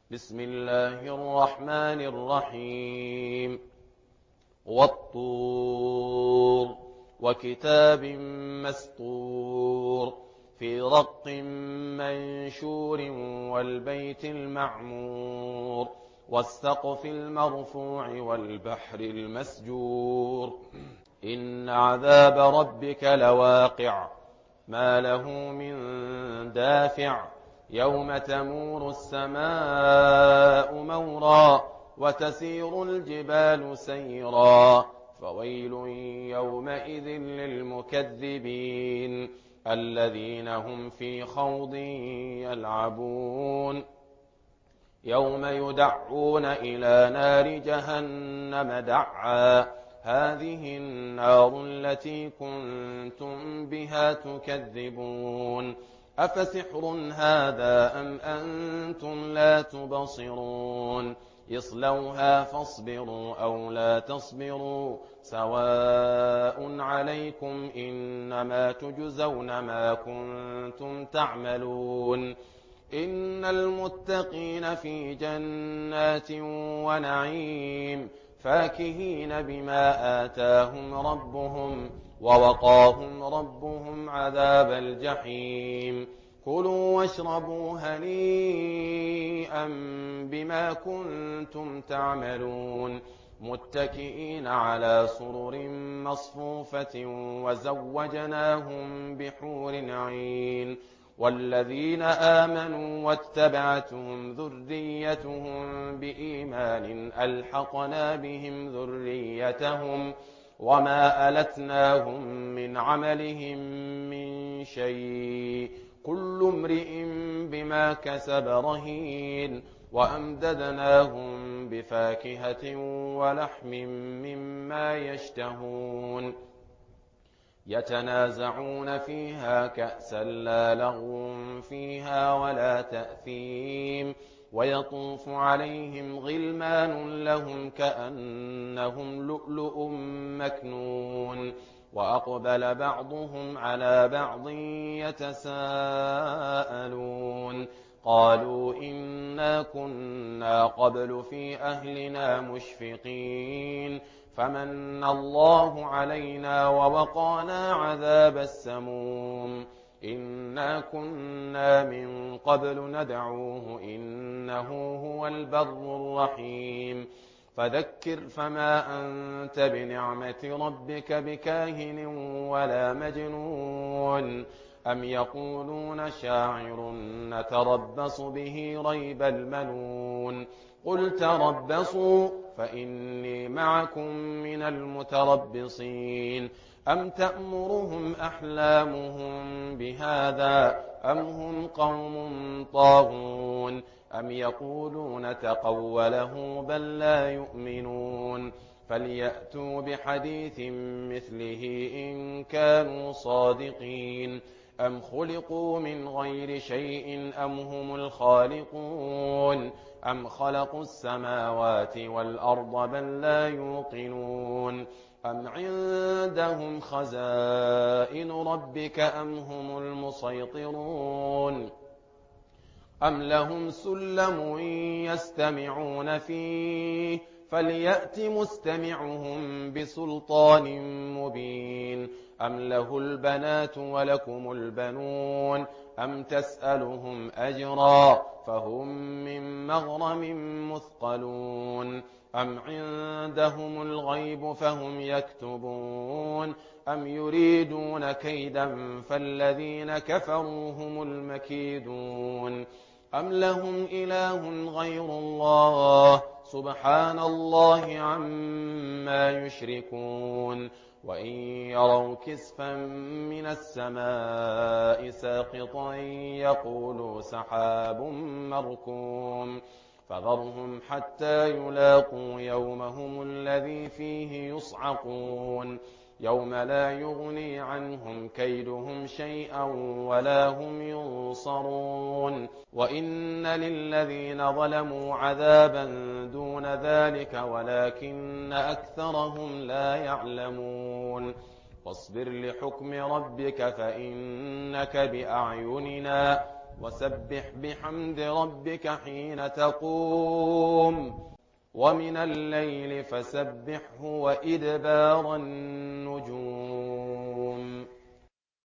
بسم الله الرحمن الرحيم والطور وكتاب مسطور في رق منشور والبيت المعمور والسقف المرفوع والبحر المسجور إن عذاب ربك لواقع ما له من دافع يوم تمور السماء مورا وتسير الجبال سيرا فويل يومئذ للمكذبين الذين هم في خوض يلعبون يوم يدعون إلى نار جهنم دعا هذه النار التي كنتم بها تكذبون أفسحر هذا أم أنتم لا تبصرون اصلوها فاصبروا أو لا تصبروا سواء عليكم إنما تجزون ما كنتم تعملون إن المتقين في جنات ونعيم فاكهين بما آتاهم ربهم ووقاهم ربهم عذاب الجحيم كلوا واشربوا هنيئا بما كنتم تعملون متكئين على سرر مصفوفة وزوجناهم بحور عين والذين آمنوا واتبعتهم ذريتهم بإيمان ألحقنا بهم ذريتهم وما ألتناهم من عملهم من شيء كل امرئ بما كسب رهين وأمددناهم بفاكهة ولحم مما يشتهون يتنازعون فيها كأسا لا لغو فيها ولا تأثيم ويطوف عليهم غلمان لهم كأنهم لؤلؤ مكنون وأقبل بعضهم على بعض يتساءلون قالوا إنا كنا قبل في أهلنا مشفقين فمن الله علينا ووقانا عذاب السموم إنا كنا من قبل ندعوه إنه هو البر الرحيم فذكر فما أنت بنعمة ربك بكاهن ولا مجنون أم يقولون شاعر نتربص به ريب المنون قل تربصوا فإني معكم من المتربصين أم تأمرهم أحلامهم بهذا أم هم قوم طاغون أم يقولون تقوله بل لا يؤمنون فليأتوا بحديث مثله إن كانوا صادقين أم خلقوا من غير شيء أم هم الخالقون أم خلقوا السماوات والأرض بل لا يوقنون أم عندهم خزائن ربك أم هم المسيطرون أم لهم سلم يستمعون فيه فليأت مستمعهم بسلطان مبين أم له البنات ولكم البنون أم تسألهم أجرا فهم من مغرم مثقلون أم عندهم الغيب فهم يكتبون أم يريدون كيدا فالذين كفروا هم المكيدون أم لهم إله غير الله سبحان الله عما يشركون وإن يروا كسفا من السماء ساقطا يقولوا سحاب مركوم فذرهم حتى يلاقوا يومهم الذي فيه يصعقون يوم لا يغني عنهم كيدهم شيئا ولا هم ينصرون وإن للذين ظلموا عذابا دون ذلك ولكن أكثرهم لا يعلمون واصبر لحكم ربك فإنك بأعيننا وسبح بحمد ربك حين تقوم ومن الليل فسبحه وإدبار النجوم